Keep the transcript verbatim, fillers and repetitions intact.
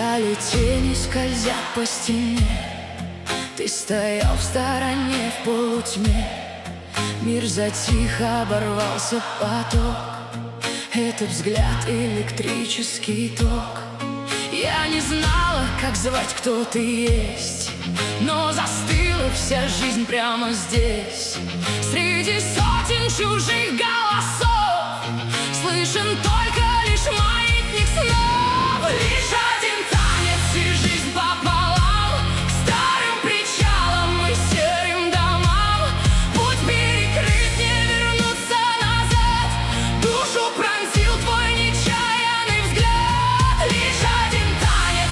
печали тени скользят по стене. Ты стоял в стороне в полутьме. Мир затих, оборвался поток. Это взгляд, электрический ток. Я не знала, как звать, кто ты есть, но застыла вся жизнь прямо здесь. Среди сотен чужих голосов слышен только лишь маятник снов. Лишь